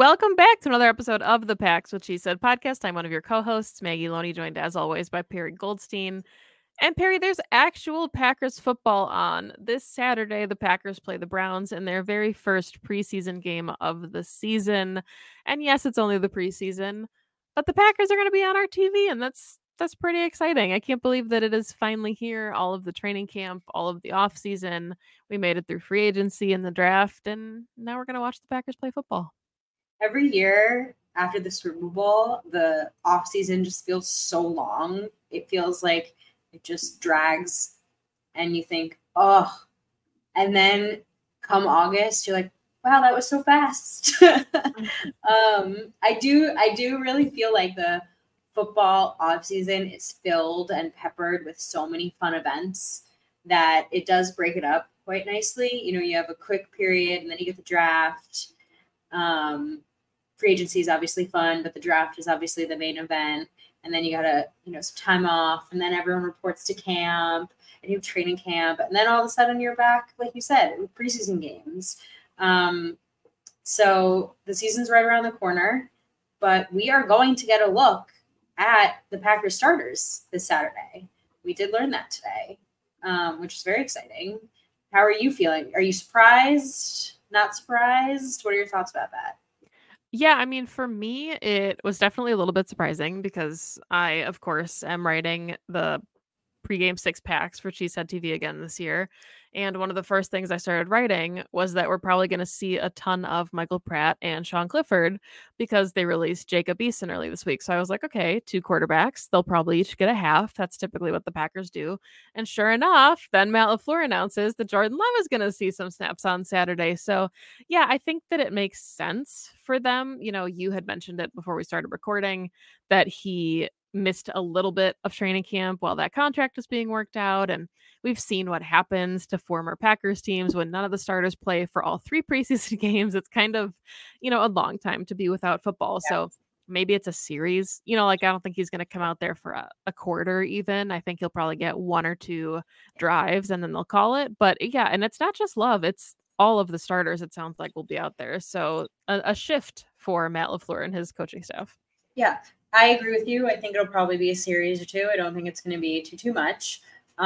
Welcome back to another episode of the Pax What She Said podcast. I'm one of your co-hosts, Maggie Loney, joined as always by Perry Goldstein. And Perry, there's actual Packers football on. This Saturday, the Packers play the Browns in their very first preseason game of the season. And yes, it's only the preseason, but the Packers are going to be on our TV, and that's pretty exciting. I can't believe that it is finally here. All of the training camp, all of the off season. We made it through free agency and the draft, and now we're going to watch the Packers play football. Every year after the Super Bowl, the off season just feels so long. It feels like it just drags, and you think, oh, and then come August, you're like, wow, that was so fast. I do really feel like the football off season is filled and peppered with so many fun events that it does break it up quite nicely. You know, you have a quick period, and then you get the draft. Free agency is obviously fun, but the draft is obviously the main event. And then you got some time off, and then everyone reports to camp, and you have training camp. And then all of a sudden you're back, like you said, with preseason games. So the season's right around the corner, but we are going to get a look at the Packers starters this Saturday. We did learn that today, which is very exciting. How are you feeling? Are you surprised? Not surprised? What are your thoughts about that? Yeah, I mean, for me, it was definitely a little bit surprising because I, of course, am writing the pregame six packs for Cheesehead TV again this year. And one of the first things I started writing was that we're probably going to see a ton of Michael Pratt and Sean Clifford because they released Jacob Eason early this week. So I was like, okay, 2 quarterbacks. They'll probably each get a half. That's typically what the Packers do. And sure enough, then Matt LaFleur announces that Jordan Love is going to see some snaps on Saturday. So yeah, I think that it makes sense for them. You know, you had mentioned it before we started recording that he missed a little bit of training camp while that contract was being worked out. And we've seen what happens to former Packers teams when none of the starters play for all 3 preseason games. It's kind of, a long time to be without football. Yeah. So maybe it's a series, I don't think he's going to come out there for a quarter even. I think he'll probably get 1 or 2 drives and then they'll call it. But yeah, and it's not just Love, it's all of the starters, it sounds like, will be out there. So a shift for Matt LaFleur and his coaching staff. Yeah, I agree with you. I think it'll probably be a series or 2. I don't think it's going to be too much.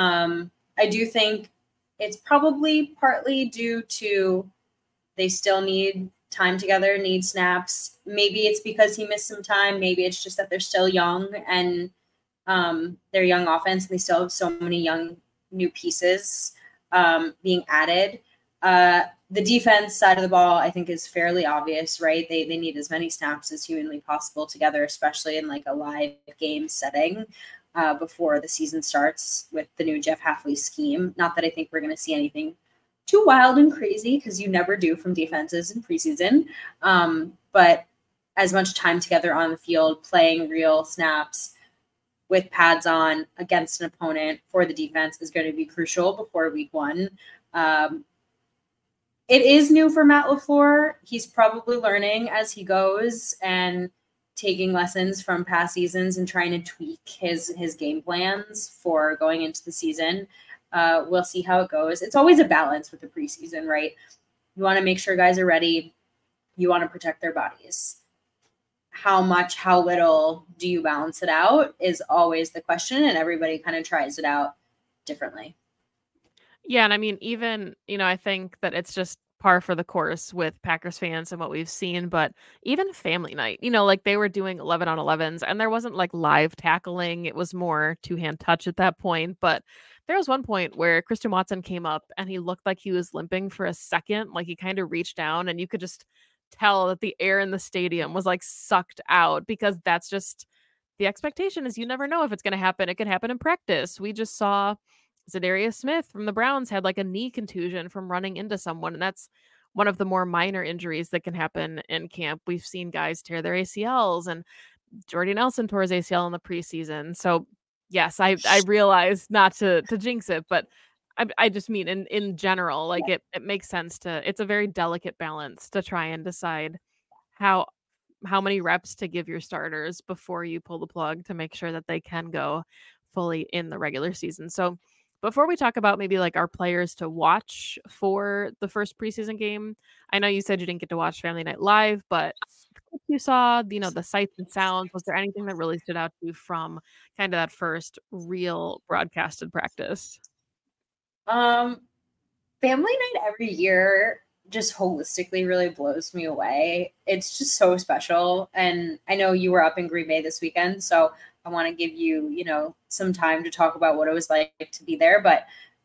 I do think it's probably partly due to they still need time together, need snaps. Maybe it's because he missed some time. Maybe it's just that they're still young and they're young offense, and they still have so many young new pieces being added. The defense side of the ball, I think, is fairly obvious, right? They need as many snaps as humanly possible together, especially in like a live game setting before the season starts with the new Jeff Hafley scheme. Not that I think we're going to see anything too wild and crazy, because you never do from defenses in preseason. But as much time together on the field, playing real snaps with pads on against an opponent for the defense is going to be crucial before week 1. It is new for Matt LaFleur. He's probably learning as he goes and taking lessons from past seasons and trying to tweak his game plans for going into the season. We'll see how it goes. It's always a balance with the preseason, right? You want to make sure guys are ready. You want to protect their bodies. How much, how little do you balance it out is always the question, and everybody kind of tries it out differently. Yeah, and I mean, even, I think that it's just par for the course with Packers fans and what we've seen, but even family night, like they were doing 11 on 11s and there wasn't like live tackling. It was more 2-hand touch at that point. But there was one point where Christian Watson came up and he looked like he was limping for a second. Like he kind of reached down and you could just tell that the air in the stadium was like sucked out, because that's just the expectation is you never know if it's going to happen. It can happen in practice. We just saw Zadarius Smith from the Browns had like a knee contusion from running into someone. And that's one of the more minor injuries that can happen in camp. We've seen guys tear their ACLs, and Jordy Nelson tore his ACL in the preseason. So yes, I realize not to jinx it, but I just mean in general, like it makes sense it's a very delicate balance to try and decide how many reps to give your starters before you pull the plug to make sure that they can go fully in the regular season. So Before we talk about maybe like our players to watch for the first preseason game, I know you said you didn't get to watch Family Night Live, but the clips you saw, the sights and sounds, was there anything that really stood out to you from kind of that first real broadcasted practice? Um, Family night every year just holistically really blows me away. It's just so special. And I know you were up in Green Bay this weekend, so I want to give you, some time to talk about what it was like to be there. But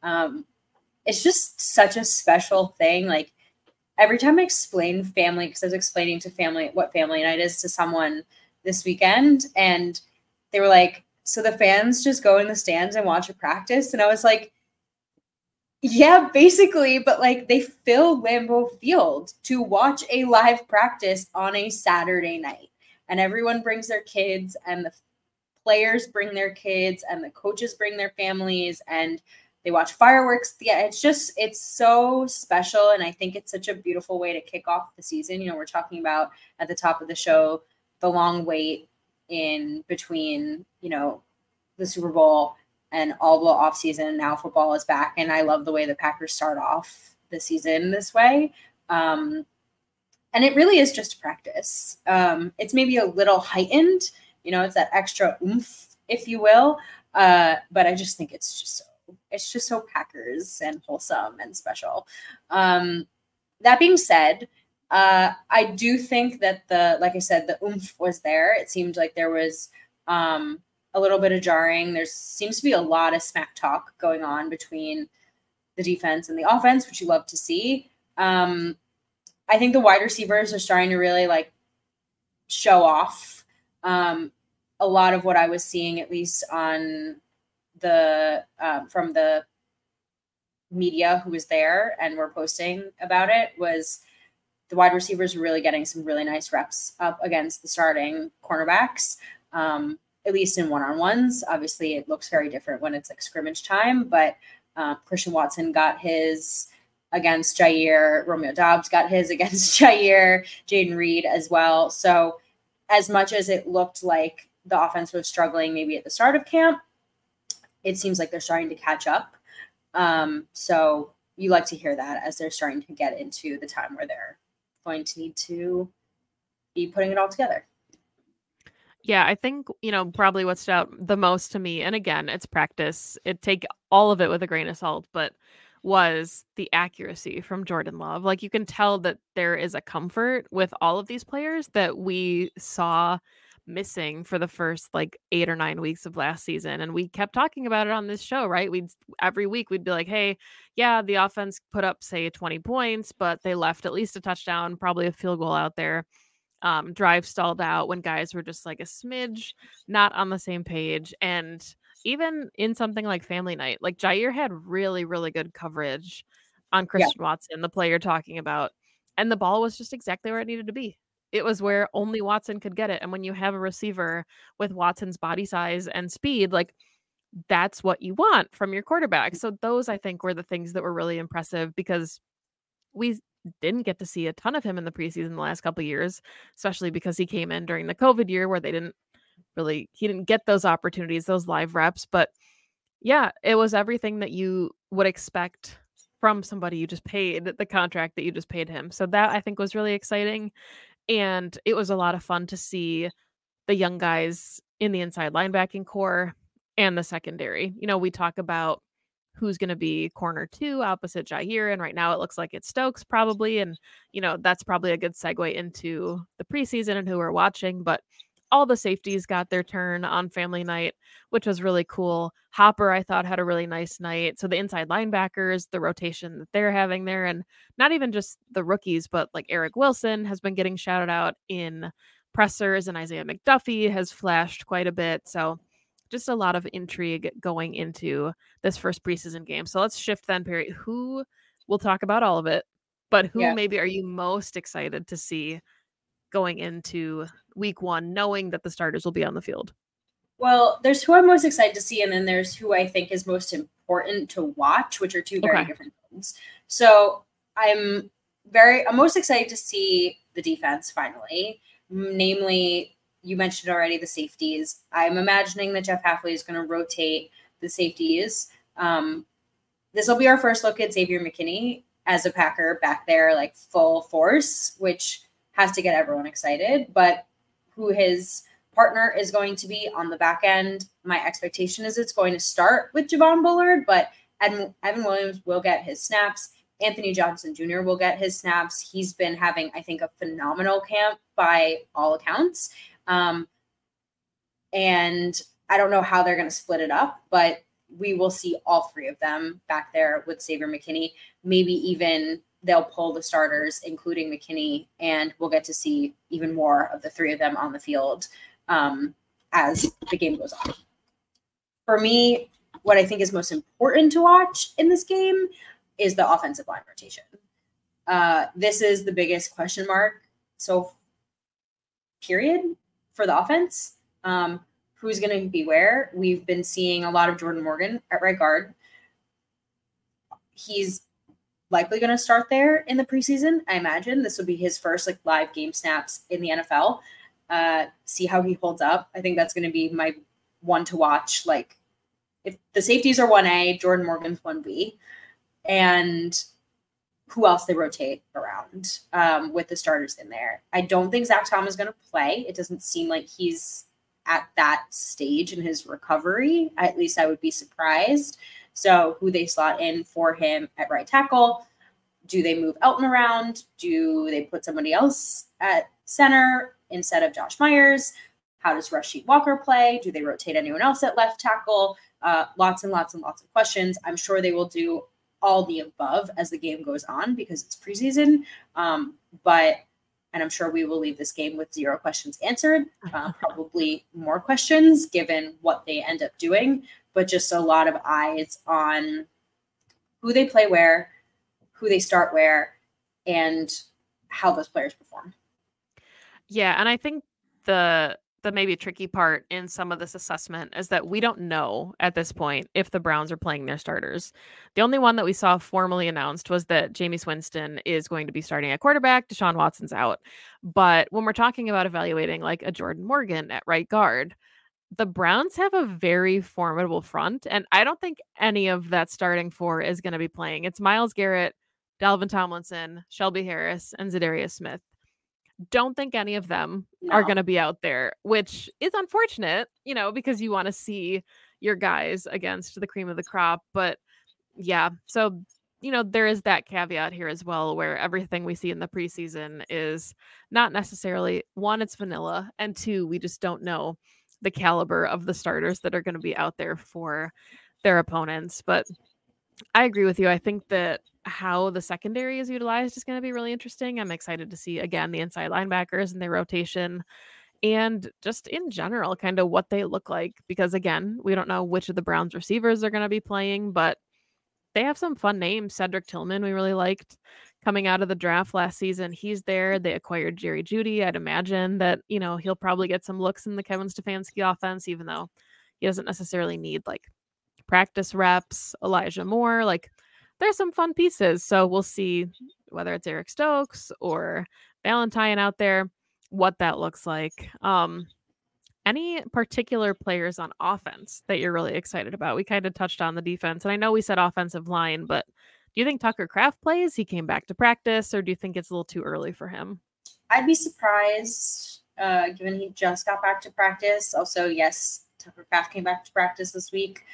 it's just such a special thing. Like every time I explain family, because I was explaining to family what family night is to someone this weekend, and they were like, "So the fans just go in the stands and watch a practice?" And I was like, yeah, basically, but like they fill Lambeau Field to watch a live practice on a Saturday night. And everyone brings their kids, and the players bring their kids, and the coaches bring their families, and they watch fireworks. Yeah, it's so special. And I think it's such a beautiful way to kick off the season. We're talking about at the top of the show the long wait in between, the Super Bowl and all the off season. Now football is back, and I love the way the Packers start off the season this way. And it really is just practice. It's maybe a little heightened, it's that extra oomph, if you will. But I just think it's just so Packers and wholesome and special. That being said, I do think that like I said, the oomph was there. It seemed like there was a little bit of jarring. There seems to be a lot of smack talk going on between the defense and the offense, which you love to see. I think the wide receivers are starting to really like show off. A lot of what I was seeing, at least on the from the media who was there and were posting about it, was the wide receivers were really getting some really nice reps up against the starting cornerbacks. At least in one-on-ones. Obviously, it looks very different when it's like scrimmage time, but Christian Watson got his against Jair. Romeo Doubs got his against Jair. Jaden Reed as well. So as much as it looked like the offense was struggling maybe at the start of camp, it seems like they're starting to catch up. So you like to hear that as they're starting to get into the time where they're going to need to be putting it all together. Yeah, I think, probably what stood out the most to me, and again, it's practice. Take all of it with a grain of salt, but was the accuracy from Jordan Love. Like you can tell that there is a comfort with all of these players that we saw missing for the first like 8 or 9 weeks of last season. And we kept talking about it on this show, right? Every week we'd be like, hey, yeah, the offense put up, say, 20 points, but they left at least a touchdown, probably a field goal out there. Drive stalled out when guys were just like a smidge not on the same page. And even in something like Family Night, like Jair had really, really good coverage on Christian Watson, the player talking about, and the ball was just exactly where it needed to be. It was where only Watson could get it. And when you have a receiver with Watson's body size and speed, like that's what you want from your quarterback. So those, I think, were the things that were really impressive because we didn't get to see a ton of him in the preseason the last couple of years, especially because he came in during the COVID year where he didn't get those opportunities, those live reps. But yeah, it was everything that you would expect from somebody you just paid the contract that you just paid him. So that I think was really exciting. And it was a lot of fun to see the young guys in the inside linebacking core and the secondary. We talk about who's going to be corner 2 opposite Jair, and right now it looks like it's Stokes probably, and that's probably a good segue into the preseason and who we're watching. But all the safeties got their turn on Family Night, which was really cool. Hopper, I thought, had a really nice night. So the inside linebackers, the rotation that they're having there, and not even just the rookies, but like Eric Wilson has been getting shouted out in pressers, and Isaiah McDuffie has flashed quite a bit. So just a lot of intrigue going into this first preseason game. So let's shift then, Perry. We'll talk about all of it, but who maybe are you most excited to see going into week 1, knowing that the starters will be on the field? Well, there's who I'm most excited to see, and then there's who I think is most important to watch, which are two very different things. So I'm most excited to see the defense finally, namely, you mentioned already the safeties. I'm imagining that Jeff Hafley is going to rotate the safeties This will be our first look at Xavier McKinney as a Packer back there, like full force, which has to get everyone excited. But who his partner is going to be on the back end, my expectation is it's going to start with Javon Bullard, but Evan Williams will get his snaps. Anthony Johnson Jr. will get his snaps. He's been having, I think, a phenomenal camp by all accounts. And I don't know how they're going to split it up, but we will see all three of them back there with Xavier McKinney. Maybe even they'll pull the starters, including McKinney, and we'll get to see even more of the three of them on the field as the game goes on. For me, what I think is most important to watch in this game is the offensive line rotation. This is the biggest question mark. So, period, for the offense. Who's going to be where? We've been seeing a lot of Jordan Morgan at right guard. He's likely going to start there in the preseason. I imagine this will be his first like live game snaps in the NFL. See how he holds up. I think that's going to be my one to watch. Like if the safeties are 1A, Jordan Morgan's 1B, and who else they rotate around with the starters in there. I don't think Zach Tom is going to play. It doesn't seem like he's at that stage in his recovery. At least I would be surprised. So who they slot in for him at right tackle? Do they move Elton around? Do they put somebody else at center instead of Josh Myers? How does Rasheed Walker play? Do they rotate anyone else at left tackle? Lots and lots and lots of questions. I'm sure they will do all the above as the game goes on because it's preseason. And I'm sure we will leave this game with 0 questions answered, probably more questions given what they end up doing, but just a lot of eyes on who they play where, who they start where, and how those players perform. Yeah, and I think the maybe tricky part in some of this assessment is that we don't know at this point if the Browns are playing their starters. The only one that we saw formally announced was that Jameis Winston is going to be starting at quarterback, Deshaun Watson's out. But when we're talking about evaluating like a Jordan Morgan at right guard, the Browns have a very formidable front, and I don't think any of that starting four is going to be playing. It's Myles Garrett, Dalvin Tomlinson, Shelby Harris, and Zadarius Smith. Don't think any of them are going to be out there, which is unfortunate, because you want to see your guys against the cream of the crop. But yeah, so, there is that caveat here as well, where everything we see in the preseason is not necessarily, one, it's vanilla, and two, we just don't know the caliber of the starters that are going to be out there for their opponents. But I agree with you. I think that how the secondary is utilized is going to be really interesting. I'm excited to see, again, the inside linebackers and their rotation and just in general, kind of what they look like. Because, again, we don't know which of the Browns receivers are going to be playing, but they have some fun names. Cedric Tillman, we really liked coming out of the draft last season. He's there. They acquired Jerry Jeudy. I'd imagine that, he'll probably get some looks in the Kevin Stefanski offense, even though he doesn't necessarily need like practice reps. Elijah Moore, like there's some fun pieces. So we'll see whether it's Eric Stokes or Valentine out there, what that looks like. Any particular players on offense that you're really excited about? We kind of touched on the defense, and I know we said offensive line, but do you think Tucker Kraft plays? He came back to practice, or do you think it's a little too early for him? I'd be surprised, given he just got back to practice. Also, yes, Tucker Kraft came back to practice this week.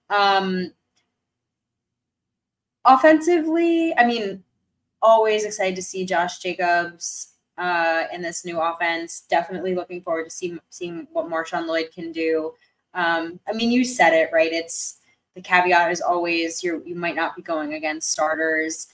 Offensively, I mean, always excited to see Josh Jacobs in this new offense. Definitely looking forward to seeing what Marshawn Lloyd can do. I mean, you said it, right? It's the caveat is always you might not be going against starters.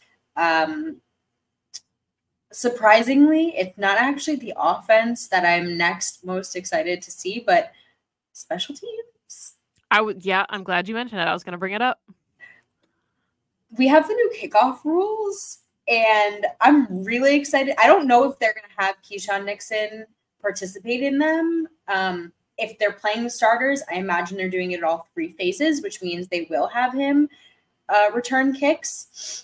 Surprisingly, it's not actually the offense that I'm next most excited to see, but special teams. I'm glad you mentioned it. I was going to bring it up. We have the new kickoff rules, and I'm really excited. I don't know if they're going to have Keyshawn Nixon participate in them. If they're playing the starters, I imagine they're doing it at all 3 phases, which means they will have him return kicks.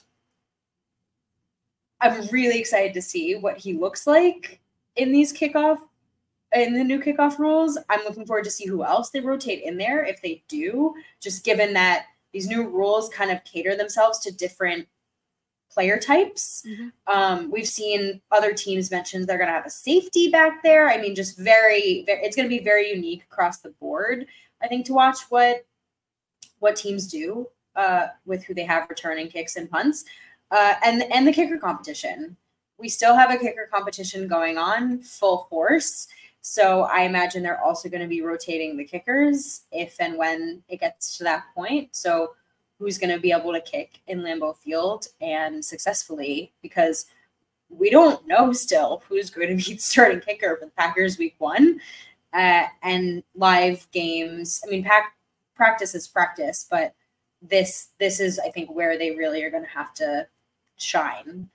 I'm really excited to see what he looks like in the new kickoff rules. I'm looking forward to see who else they rotate in there if they do, just given that these new rules kind of cater themselves to different player types. We've seen other teams mention they're going to have a safety back there. I mean, just it's going to be very unique across the board, I think, to watch what teams do with who they have returning kicks and punts, and the kicker competition. We still have a kicker competition going on full force. So I imagine they're also going to be rotating the kickers if and when it gets to that point. So who's going to be able to kick in Lambeau Field and successfully, because we don't know still who's going to be the starting kicker for the Packers week 1. And live games, I mean, practice is practice, but this is, I think, where they really are going to have to shine.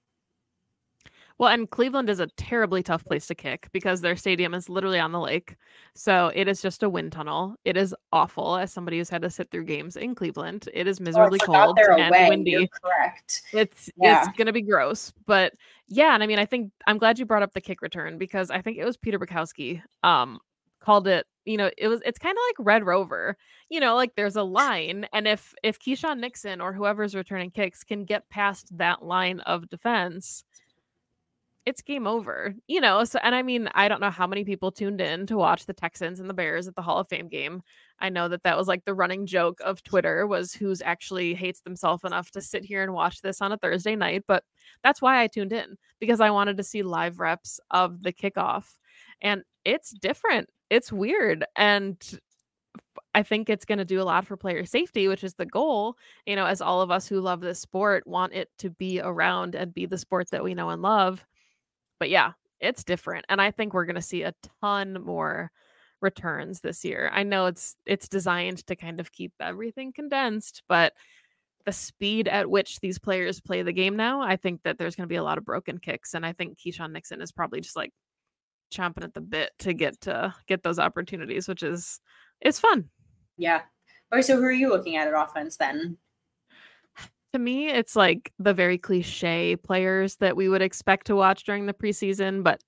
Well, and Cleveland is a terribly tough place to kick because their stadium is literally on the lake. So it is just a wind tunnel. It is awful. As somebody who's had to sit through games in Cleveland, it is miserably cold and windy. You're correct. It's going to be gross. But yeah, and I mean, I'm glad you brought up the kick return, because I think it was Peter Bukowski called it, it's kind of like Red Rover, like there's a line, and if Keyshawn Nixon or whoever's returning kicks can get past that line of defense, it's game over, so, and I mean, I don't know how many people tuned in to watch the Texans and the Bears at the Hall of Fame game. I know that was like the running joke of Twitter, was who's actually hates themselves enough to sit here and watch this on a Thursday night. But that's why I tuned in, because I wanted to see live reps of the kickoff, and it's different. It's weird. And I think it's going to do a lot for player safety, which is the goal, as all of us who love this sport want it to be around and be the sport that we know and love. But yeah, it's different. And I think we're going to see a ton more returns this year. I know it's designed to kind of keep everything condensed, but the speed at which these players play the game now, I think that there's going to be a lot of broken kicks. And I think Keyshawn Nixon is probably just like chomping at the bit to get those opportunities, which is fun. Yeah. Okay, so who are you looking at offense then? To me, it's like the very cliche players that we would expect to watch during the preseason, but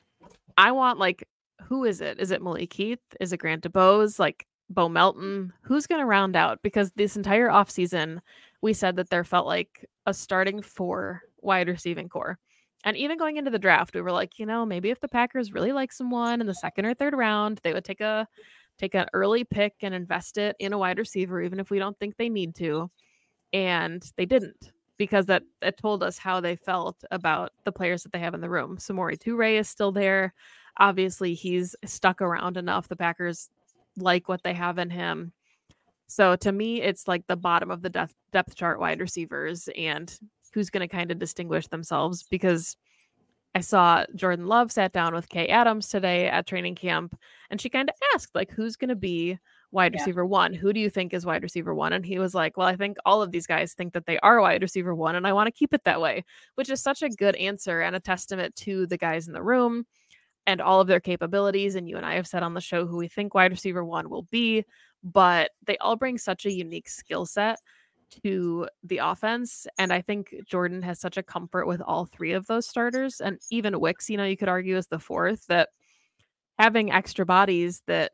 I want, like, who is it? Is it Malik Heath? Is it Grant DuBose? Like, Bo Melton? Who's going to round out? Because this entire offseason, we said that there felt like a starting 4 wide receiving core. And even going into the draft, we were like, maybe if the Packers really like someone in the 2nd or 3rd round, they would take an early pick and invest it in a wide receiver, even if we don't think they need to. And they didn't, because that told us how they felt about the players that they have in the room. Samori Toure is still there. Obviously, he's stuck around enough. The Packers like what they have in him. So to me, it's like the bottom of the depth chart wide receivers and who's going to kind of distinguish themselves, because I saw Jordan Love sat down with Kay Adams today at training camp, and she kind of asked, like, who's going to be wide receiver 1? Who do you think is wide receiver 1? And he was like, well, I think all of these guys think that they are wide receiver 1, and I want to keep it that way, which is such a good answer and a testament to the guys in the room and all of their capabilities. And you and I have said on the show who we think wide receiver 1 will be, but they all bring such a unique skill set to the offense. And I think Jordan has such a comfort with all 3 of those starters. And even Wicks, you could argue is the 4th, that having extra bodies that,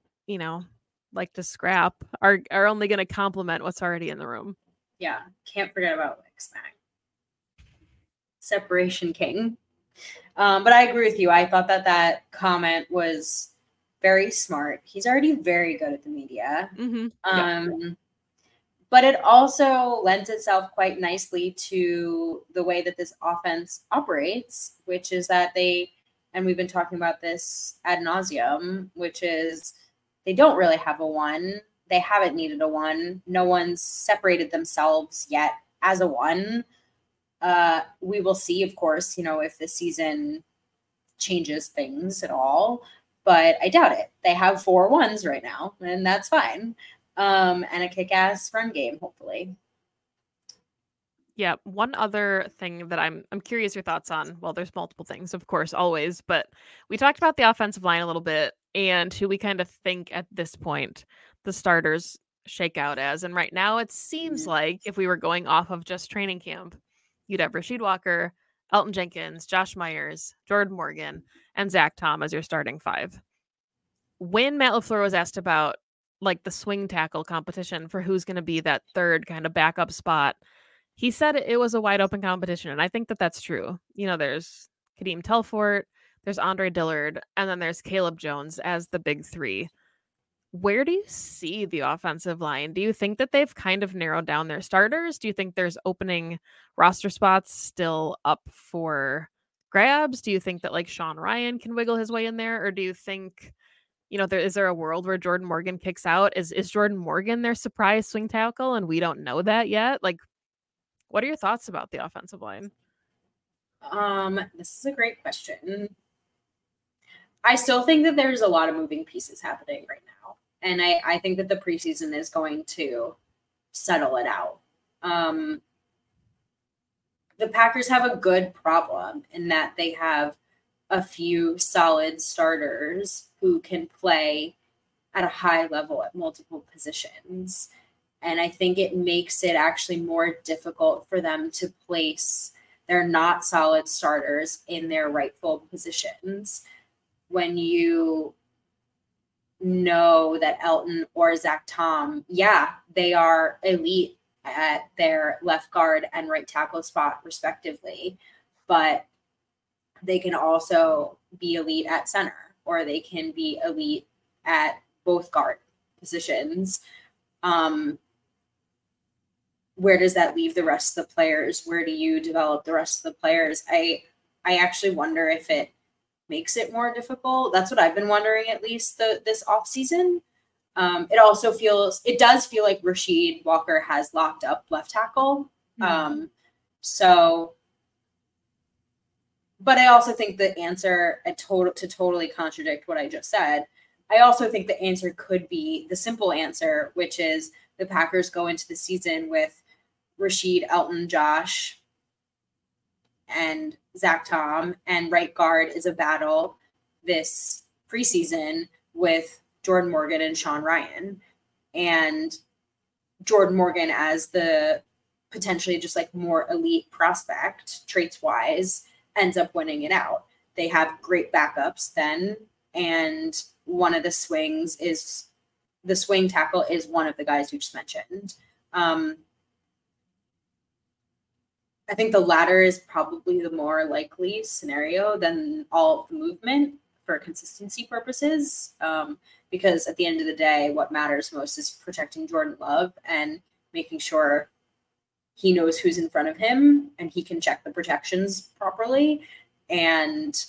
like to scrap are only going to complement what's already in the room. Yeah. Can't forget about Wicks, man. Separation king. But I agree with you. I thought that comment was very smart. He's already very good at the media. Mm-hmm. But it also lends itself quite nicely to the way that this offense operates, which is that and we've been talking about this ad nauseum, which is they don't really have a 1. They haven't needed a 1. No one's separated themselves yet as a 1. We will see, of course, if the season changes things at all, but I doubt it. They have 4 1s right now, and that's fine. And a kick-ass run game, hopefully. Yeah, one other thing that I'm curious your thoughts on. Well, there's multiple things, of course, always, but we talked about the offensive line a little bit and who we kind of think at this point the starters shake out as. And right now it seems like if we were going off of just training camp, you'd have Rasheed Walker, Elton Jenkins, Josh Myers, Jordan Morgan, and Zach Tom as your starting 5. When Matt LaFleur was asked about like the swing tackle competition for who's going to be that third kind of backup spot. He said it was a wide open competition, and I think that that's true. You know, there's Kadeem Telfort, there's Andre Dillard, and then there's Caleb Jones as the big three. Where do you see the offensive line? Do you think that they've kind of narrowed down their starters? Do you think there's opening roster spots still up for grabs? Do you think that like Sean Ryan can wiggle his way in there? Or do you think, is there a world where Jordan Morgan kicks out? Is Jordan Morgan their surprise swing tackle and we don't know that yet? Like, what are your thoughts about the offensive line? This is a great question. I still think that there's a lot of moving pieces happening right now. And I think that the preseason is going to settle it out. The Packers have a good problem in that they have a few solid starters who can play at a high level at multiple positions. And I think it makes it actually more difficult for them to place their not solid starters in their rightful positions. When you know that Elton or Zach Tom, yeah, they are elite at their left guard and right tackle spot respectively, but they can also be elite at center, or they can be elite at both guard positions. Where does that leave the rest of the players? Where do you develop the rest of the players? I actually wonder if it makes it more difficult. That's what I've been wondering, at least this offseason. It does feel like Rasheed Walker has locked up left tackle. Mm-hmm. But I also think the answer, to totally contradict what I just said, I also think the answer could be the simple answer, which is the Packers go into the season with Rasheed, Elton, Josh, and Zach Tom, and right guard is a battle this preseason with Jordan Morgan and Sean Ryan, and Jordan Morgan as the potentially just like more elite prospect traits wise ends up winning it out. They have great backups then, and one of the swing tackle is one of the guys you just mentioned. I think the latter is probably the more likely scenario than all of the movement for consistency purposes, because at the end of the day, what matters most is protecting Jordan Love and making sure he knows who's in front of him and he can check the protections properly. And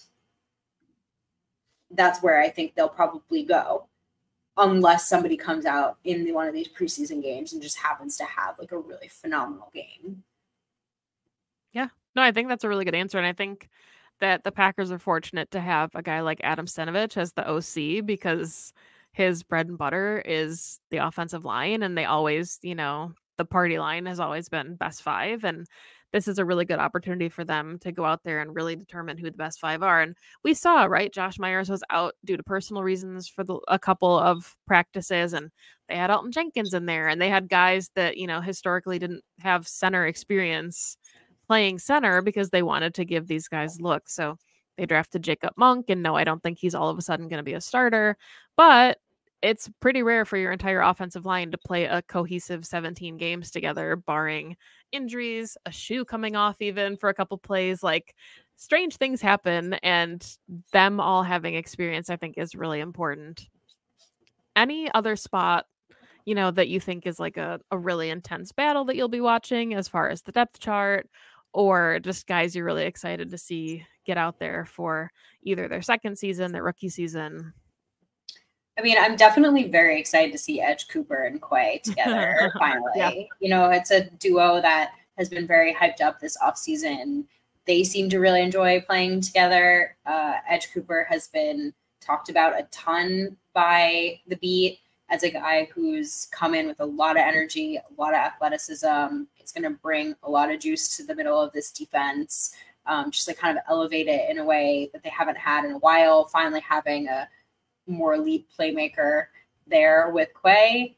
that's where I think they'll probably go, unless somebody comes out in one of these preseason games and just happens to have like a really phenomenal game. Yeah, no, I think that's a really good answer. And I think that the Packers are fortunate to have a guy like Adam Stenavich as the OC, because his bread and butter is the offensive line. And they always, the party line has always been best five. And this is a really good opportunity for them to go out there and really determine who the best five are. And we saw, right, Josh Myers was out due to personal reasons for a couple of practices, and they had Elton Jenkins in there, and they had guys that, historically didn't have center experience playing center because they wanted to give these guys looks. So they drafted Jacob Monk, and no, I don't think he's all of a sudden going to be a starter, but it's pretty rare for your entire offensive line to play a cohesive 17 games together, barring injuries, a shoe coming off even for a couple plays. Like, strange things happen, and them all having experience, I think, is really important. Any other spot, that you think is like a really intense battle that you'll be watching as far as the depth chart, or just guys you're really excited to see get out there for either their second season, their rookie season? I mean, I'm definitely very excited to see Edge Cooper and Quay together finally. Yeah. It's a duo that has been very hyped up this offseason. They seem to really enjoy playing together. Edge Cooper has been talked about a ton by the beat as a guy who's come in with a lot of energy, a lot of athleticism. It's going to bring a lot of juice to the middle of this defense, just like kind of elevate it in a way that they haven't had in a while, finally having a more elite playmaker there with Quay.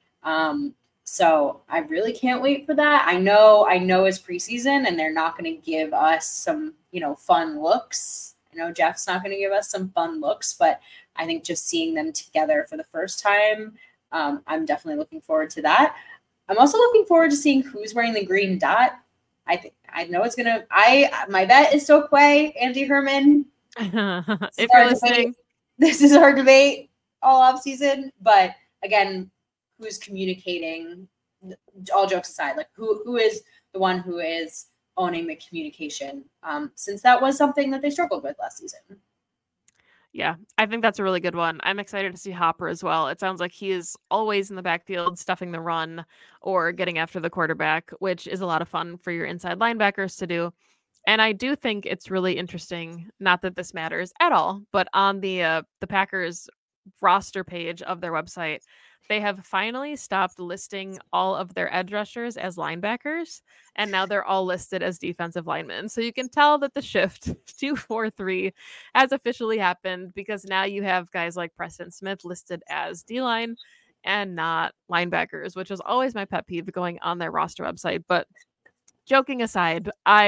So I really can't wait for that. I know it's preseason and they're not going to give us some, fun looks. I know Jeff's not going to give us some fun looks, but I think just seeing them together for the first time I'm definitely looking forward to that. I'm also looking forward to seeing who's wearing the green dot. I know it's gonna. My bet is still Quay, Andy Herman. If you're listening, this is our debate all off season. But again, who's communicating? All jokes aside, like who is the one who is owning the communication? Since that was something that they struggled with last season. Yeah, I think that's a really good one. I'm excited to see Hopper as well. It sounds like he is always in the backfield, stuffing the run or getting after the quarterback, which is a lot of fun for your inside linebackers to do. And I do think it's really interesting, not that this matters at all, but on the Packers roster page of their website, they have finally stopped listing all of their edge rushers as linebackers, and now they're all listed as defensive linemen. So you can tell that the shift to 4-3 has officially happened, because now you have guys like Preston Smith listed as D-line and not linebackers, which is always my pet peeve going on their roster website. But joking aside,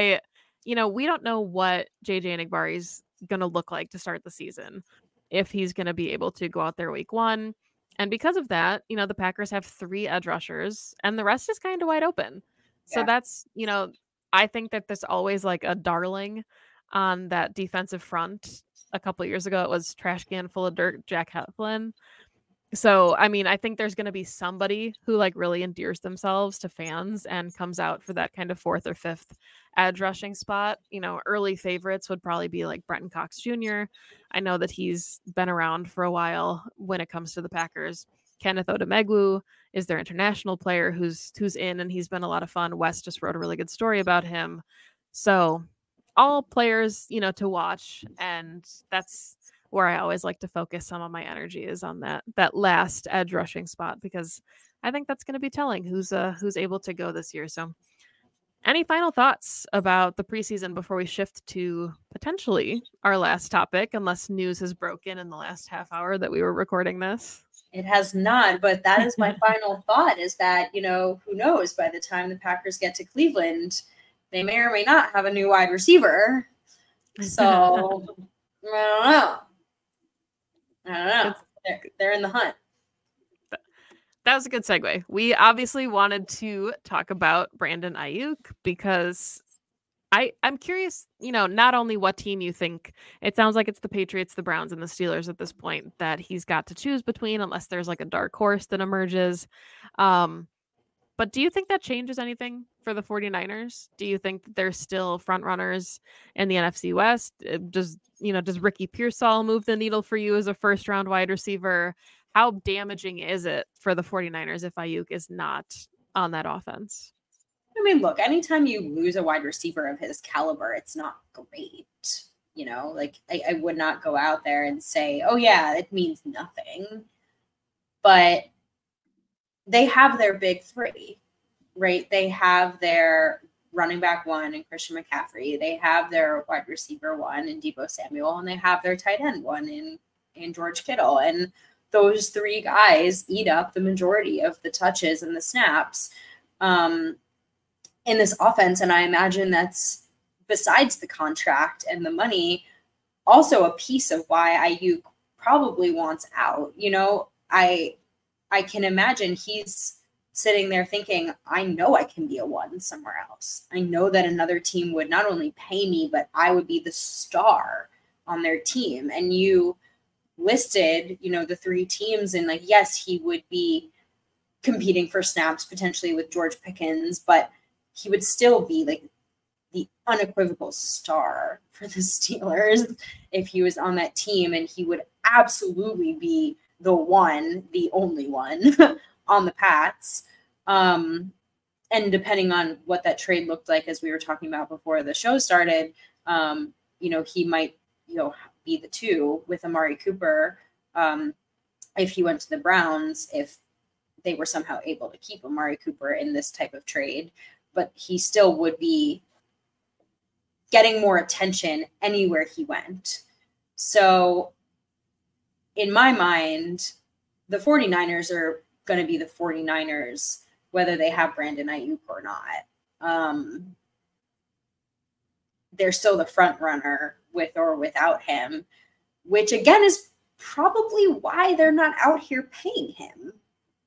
we don't know what JJ Enagbari's going to look like to start the season, if he's going to be able to go out there week one. And because of that, the Packers have 3 edge rushers and the rest is kind of wide open. So Yeah. that's, I think that there's always like a darling on that defensive front. A couple of years ago, it was trash can full of dirt, Jack Heflin. So, I mean, I think there's going to be somebody who like really endears themselves to fans and comes out for that kind of 4th or 5th edge rushing spot. Early favorites would probably be like Brenton Cox Jr. I know that he's been around for a while when it comes to the Packers. Kenneth Odemegwu is their international player who's in, and he's been a lot of fun. Wes just wrote a really good story about him. So all players, to watch, and that's where I always like to focus some of my energy, is on that last edge rushing spot, because I think that's going to be telling who's able to go this year. So any final thoughts about the preseason before we shift to potentially our last topic, unless news has broken in the last half hour that we were recording this? It has not, but that is my final thought, is that, who knows, by the time the Packers get to Cleveland, they may or may not have a new wide receiver. So I don't know. They're in the hunt. That was a good segue. We obviously wanted to talk about Brandon Aiyuk, because I'm curious, not only what team you think. It sounds like it's the Patriots, the Browns, and the Steelers at this point that he's got to choose between, unless there's like a dark horse that emerges. But do you think that changes anything for the 49ers? Do you think that they're still front runners in the NFC West? Does Ricky Pearsall move the needle for you as a first round wide receiver? How damaging is it for the 49ers if Aiyuk is not on that offense? I mean, look, anytime you lose a wide receiver of his caliber, it's not great. I would not go out there and say, oh yeah, it means nothing. But they have their big 3, right? They have their running back 1 in Christian McCaffrey. They have their wide receiver 1 in Deebo Samuel, and they have their tight end 1 in George Kittle. And those 3 guys eat up the majority of the touches and the snaps in this offense. And I imagine that's, besides the contract and the money, also a piece of why Aiyuk probably wants out. I can imagine he's sitting there thinking, I know I can be a 1 somewhere else. I know that another team would not only pay me, but I would be the star on their team. And you listed, the 3 teams, and yes, he would be competing for snaps potentially with George Pickens, but he would still be the unequivocal star for the Steelers if he was on that team, and he would absolutely be the only one on the Pats. And depending on what that trade looked like, as we were talking about before the show started, he might, be the 2 with Amari Cooper if he went to the Browns, if they were somehow able to keep Amari Cooper in this type of trade. But he still would be getting more attention anywhere he went. So in my mind, the 49ers are going to be the 49ers, whether they have Brandon Aiyuk or not. They're still the front runner with or without him, which again is probably why they're not out here paying him.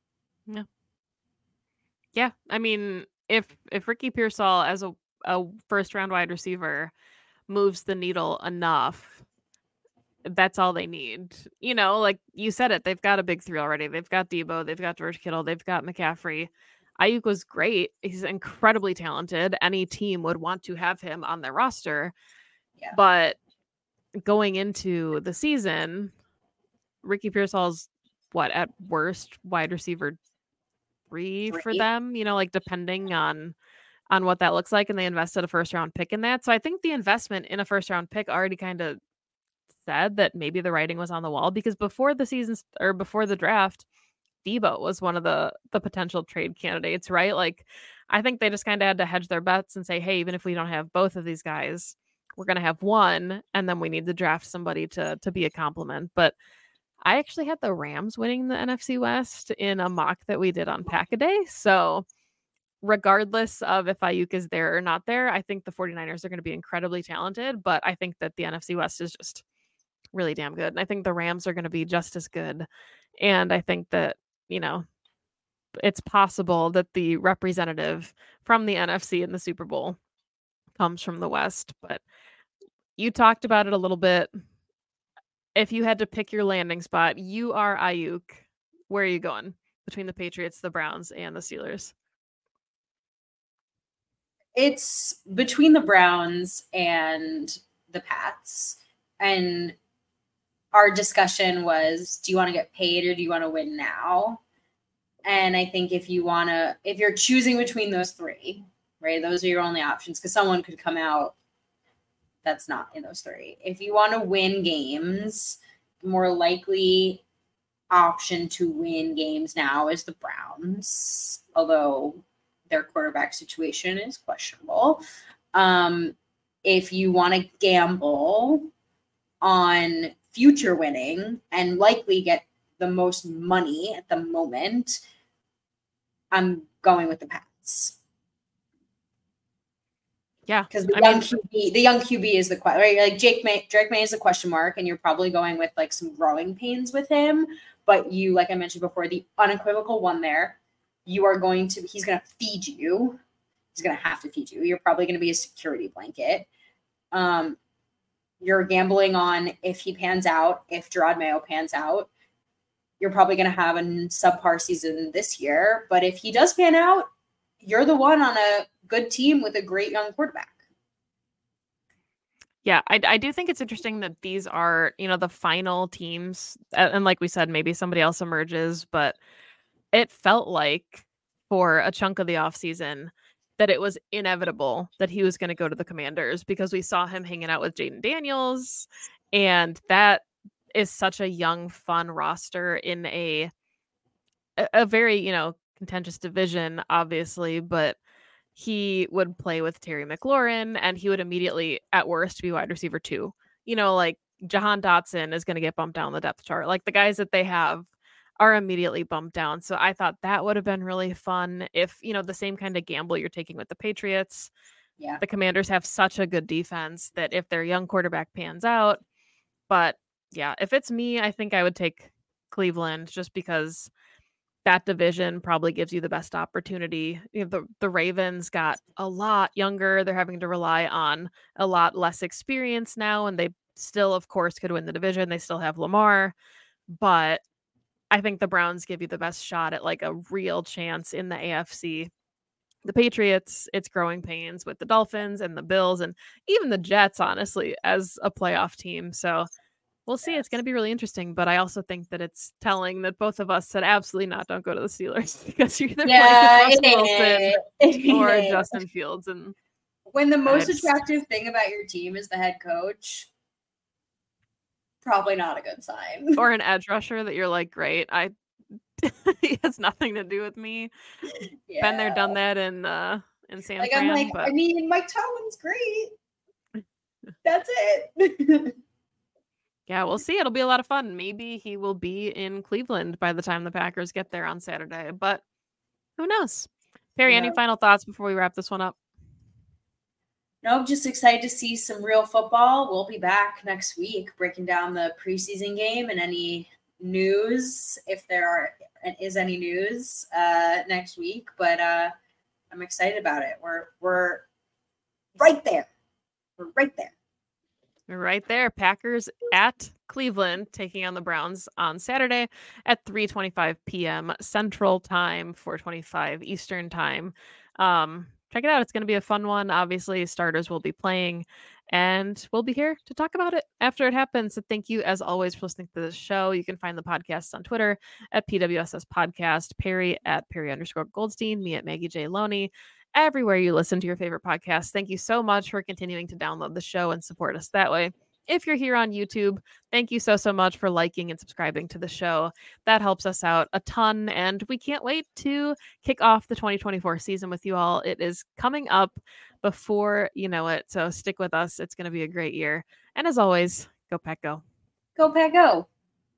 Yeah. Yeah. I mean, if Ricky Pearsall as a first round wide receiver moves the needle enough, that's all they need. You know, like you said it, they've got a big three already. They've got Debo, they've got George Kittle, they've got McCaffrey. Ayuk was great. He's incredibly talented. Any team would want to have him on their roster. Yeah. But going into the season, Ricky Pearsall's what at worst wide receiver 3 for Three. them, you know, like depending on what that looks like, and they invested a first round pick in that. So I think the investment in a first round pick already kind of said that maybe the writing was on the wall, because before the seasons or before the draft, Debo was one of the potential trade candidates, right? Like I think they just kind of had to hedge their bets and say, hey, even if we don't have both of these guys, we're going to have one, and then we need to draft somebody to be a complement. But I actually had the Rams winning the NFC West in a mock that we did on Pack-A-Day. So regardless of if Ayuk is there or not there, I think the 49ers are going to be incredibly talented, but I think that the NFC West is just really damn good. And I think the Rams are going to be just as good. And I think that, you know, it's possible that the representative from the NFC in the Super Bowl comes from the West. But you talked about it a little bit. If you had to pick your landing spot, you are Ayuk. Where are you going between the Patriots, the Browns, and the Steelers? It's between the Browns and the Pats. And our discussion was, do you want to get paid or do you want to win now? And I think if you're choosing between those three, right, those are your only options, because someone could come out that's not in those three. If you want to win games, the more likely option to win games now is the Browns, although their quarterback situation is questionable. If you want to gamble on future winning and likely get the most money at the moment, I'm going with the Pats. Yeah, because the young QB is the question, right? Like Drake May is a question mark, and you're probably going with like some growing pains with him. But you, like I mentioned before, the unequivocal one there, he's going to feed you. He's going to have to feed you. You're probably going to be a security blanket. You're gambling on if he pans out, if Gerard Mayo pans out. You're probably going to have a subpar season this year. But if he does pan out, you're the one on a good team with a great young quarterback. Yeah, I do think it's interesting that these are, you know, the final teams. And like we said, maybe somebody else emerges, but it felt like for a chunk of the offseason that it was inevitable that he was going to go to the Commanders, because we saw him hanging out with Jaden Daniels. And that is such a young, fun roster in a very, you know, contentious division, obviously, but he would play with Terry McLaurin, and he would immediately, at worst, be wide receiver 2. You know, like Jahan Dotson is going to get bumped down the depth chart. Like the guys that they have are immediately bumped down. So I thought that would have been really fun if, you know, the same kind of gamble you're taking with the Patriots. Yeah. The Commanders have such a good defense that if their young quarterback pans out, but yeah, if it's me, I think I would take Cleveland, just because that division probably gives you the best opportunity. You know, the Ravens got a lot younger. They're having to rely on a lot less experience now, and they still, of course, could win the division. They still have Lamar, but I think the Browns give you the best shot at like a real chance in the AFC. The Patriots, it's growing pains with the Dolphins and the Bills and even the Jets, honestly, as a playoff team. So we'll see. It's going to be really interesting, but I also think that it's telling that both of us said absolutely not. Don't go to the Steelers, because you're either playing Russell Wilson or Justin Fields. And when the most attractive thing about your team is the head coach, probably not a good sign. Or an edge rusher that you're like, great, he has nothing to do with me. Yeah. Been there, done that in San Fran. I'm like, but... I mean, Mike Tomlin's great. That's it. Yeah, we'll see. It'll be a lot of fun. Maybe he will be in Cleveland by the time the Packers get there on Saturday, but who knows? Perry, any final thoughts before we wrap this one up? No, just excited to see some real football. We'll be back next week breaking down the preseason game and any news, if there is any news next week. But I'm excited about it. We're right there. We're right there. Right there. Packers at Cleveland taking on the Browns on Saturday at 3:25 p.m. Central Time, 4:25 Eastern Time. Check it out. It's going to be a fun one. Obviously, starters will be playing, and we'll be here to talk about it after it happens. So thank you, as always, for listening to this show. You can find the podcast on Twitter at PWSS Podcast, Perry at Perry_Goldstein, me at Maggie J. Loney, everywhere you listen to your favorite podcast. Thank you so much for continuing to download the show and support us that way. If you're here on YouTube, thank you so much for liking and subscribing to the show. That helps us out a ton, and we can't wait to kick off the 2024 season with you all. It is coming up before you know it, so stick with us. It's going to be a great year. And as always, go Pack Go. Go Pack Go.